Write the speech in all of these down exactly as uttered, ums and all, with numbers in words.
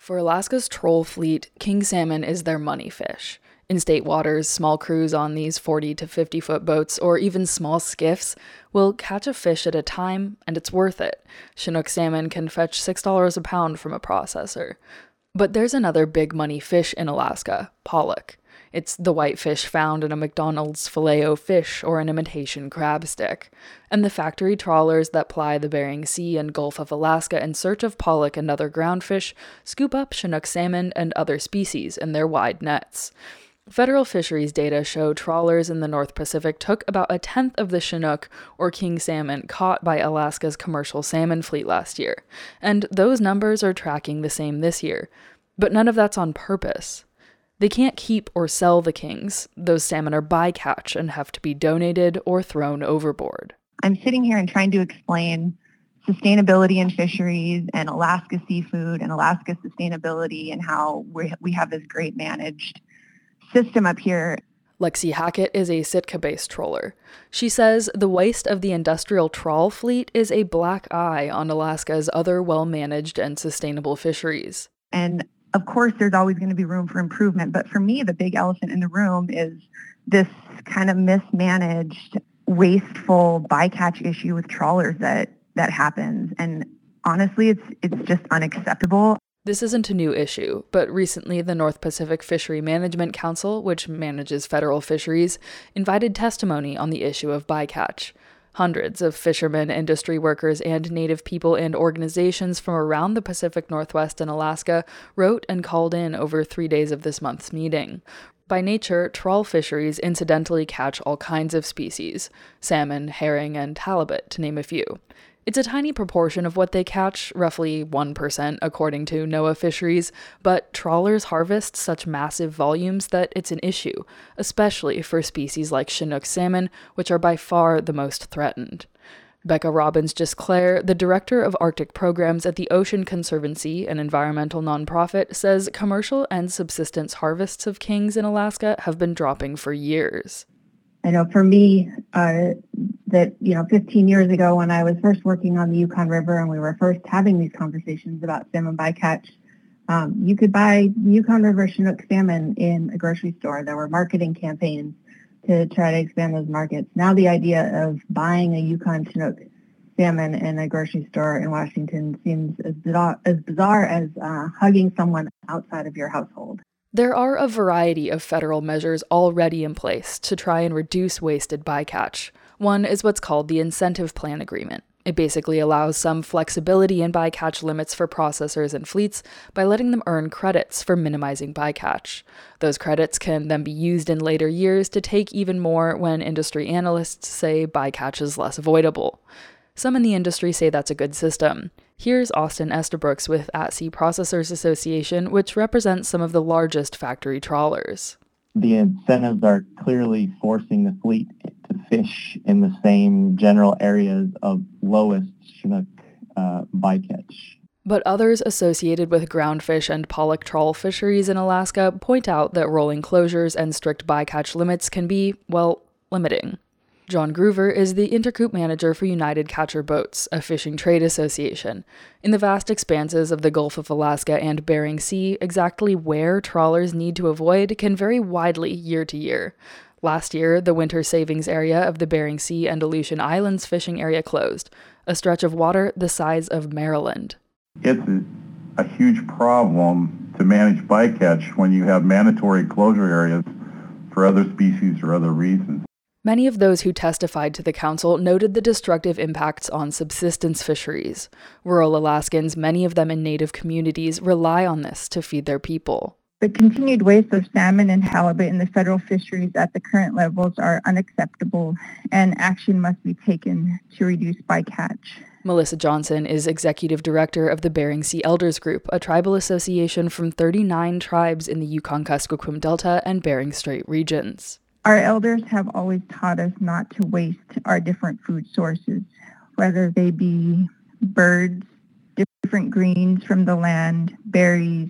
For Alaska's troll fleet, king salmon is their money fish. In state waters, small crews on these forty to fifty foot boats, or even small skiffs, will catch a fish at a time, and it's worth it. Chinook salmon can fetch six dollars a pound from a processor. But there's another big money fish in Alaska, pollock. It's the white fish found in a McDonald's Filet-O-Fish or an imitation crab stick. And the factory trawlers that ply the Bering Sea and Gulf of Alaska in search of pollock and other groundfish scoop up Chinook salmon and other species in their wide nets. Federal fisheries data show trawlers in the North Pacific took about a tenth of the Chinook or king salmon caught by Alaska's commercial salmon fleet last year, and those numbers are tracking the same this year. But none of that's on purpose. They can't keep or sell the kings. Those salmon are bycatch and have to be donated or thrown overboard. I'm sitting here and trying to explain sustainability in fisheries and Alaska seafood and Alaska sustainability and how we we have this great managed system up here. Lexi Hackett is a Sitka-based trawler. She says the waste of the industrial trawl fleet is a black eye on Alaska's other well-managed and sustainable fisheries. And of course, there's always going to be room for improvement. But for me, the big elephant in the room is this kind of mismanaged, wasteful bycatch issue with trawlers that, that happens. And honestly, it's it's just unacceptable. This isn't a new issue, but recently the North Pacific Fishery Management Council, which manages federal fisheries, invited testimony on the issue of bycatch. Hundreds of fishermen, industry workers, and Native people and organizations from around the Pacific Northwest and Alaska wrote and called in over three days of this month's meeting. By nature, trawl fisheries incidentally catch all kinds of species, salmon, herring, and halibut, to name a few. It's a tiny proportion of what they catch, roughly one percent according to NOAA Fisheries, but trawlers harvest such massive volumes that it's an issue, especially for species like Chinook salmon, which are by far the most threatened. Becca Robbins-Gisclair, the director of Arctic programs at the Ocean Conservancy, an environmental nonprofit, says commercial and subsistence harvests of kings in Alaska have been dropping for years. I know for me, uh, that, you know, fifteen years ago when I was first working on the Yukon River and we were first having these conversations about salmon bycatch, um, you could buy Yukon River Chinook salmon in a grocery store. There were marketing campaigns to try to expand those markets. Now the idea of buying a Yukon Chinook salmon in a grocery store in Washington seems as bizarre as, bizarre as uh, hugging someone outside of your household. There are a variety of federal measures already in place to try and reduce wasted bycatch. One is what's called the Incentive Plan Agreement. It basically allows some flexibility in bycatch limits for processors and fleets by letting them earn credits for minimizing bycatch. Those credits can then be used in later years to take even more when industry analysts say bycatch is less avoidable. Some in the industry say that's a good system. Here's Austin Estabrooks with At Sea Processors Association, which represents some of the largest factory trawlers. The incentives are clearly forcing the fleet to fish in the same general areas of lowest Chinook uh, bycatch. But others associated with groundfish and pollock trawl fisheries in Alaska point out that rolling closures and strict bycatch limits can be, well, limiting. John Groover is the intercoup manager for United Catcher Boats, a fishing trade association. In the vast expanses of the Gulf of Alaska and Bering Sea, exactly where trawlers need to avoid can vary widely year to year. Last year, the winter savings area of the Bering Sea and Aleutian Islands fishing area closed, a stretch of water the size of Maryland. It's a, a huge problem to manage bycatch when you have mandatory closure areas for other species or other reasons. Many of those who testified to the council noted the destructive impacts on subsistence fisheries. Rural Alaskans, many of them in native communities, rely on this to feed their people. The continued waste of salmon and halibut in the federal fisheries at the current levels are unacceptable, and action must be taken to reduce bycatch. Melissa Johnson is executive director of the Bering Sea Elders Group, a tribal association from thirty-nine tribes in the Yukon-Kuskokwim Delta and Bering Strait regions. Our elders have always taught us not to waste our different food sources, whether they be birds, different greens from the land, berries,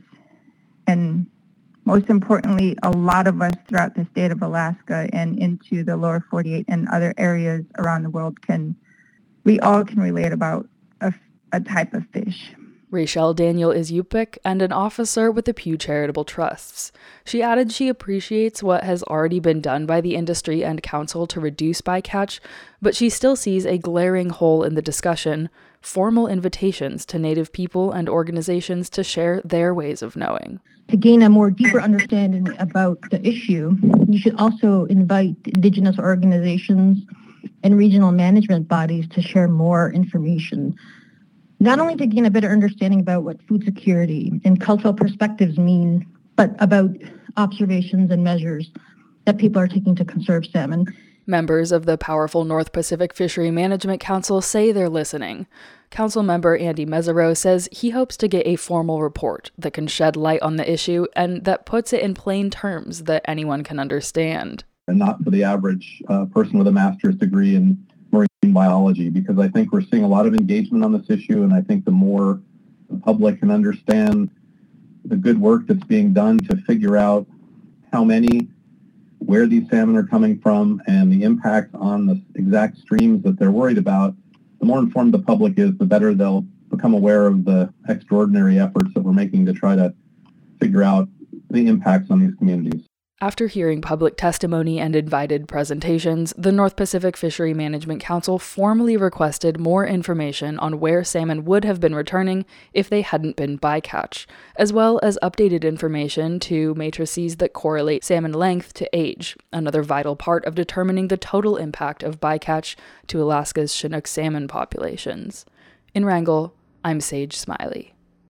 and most importantly, a lot of us throughout the state of Alaska and into the lower forty-eight and other areas around the world can, we all can relate about a, a type of fish. Rachel Daniel is Yupik and an officer with the Pew Charitable Trusts. She added she appreciates what has already been done by the industry and council to reduce bycatch, but she still sees a glaring hole in the discussion: formal invitations to Native people and organizations to share their ways of knowing. To gain a more deeper understanding about the issue, you should also invite Indigenous organizations and regional management bodies to share more information. Not only to gain a better understanding about what food security and cultural perspectives mean, but about observations and measures that people are taking to conserve salmon. Members of the powerful North Pacific Fishery Management Council say they're listening. Council member Andy Mesereau says he hopes to get a formal report that can shed light on the issue and that puts it in plain terms that anyone can understand. And not for the average uh, person with a master's degree in marine biology, because I think we're seeing a lot of engagement on this issue, and I think the more the public can understand the good work that's being done to figure out how many, where these salmon are coming from, and the impact on the exact streams that they're worried about, the more informed the public is, the better they'll become aware of the extraordinary efforts that we're making to try to figure out the impacts on these communities. After hearing public testimony and invited presentations, the North Pacific Fishery Management Council formally requested more information on where salmon would have been returning if they hadn't been bycatch, as well as updated information to matrices that correlate salmon length to age, another vital part of determining the total impact of bycatch to Alaska's Chinook salmon populations. In Wrangell, I'm Sage Smiley.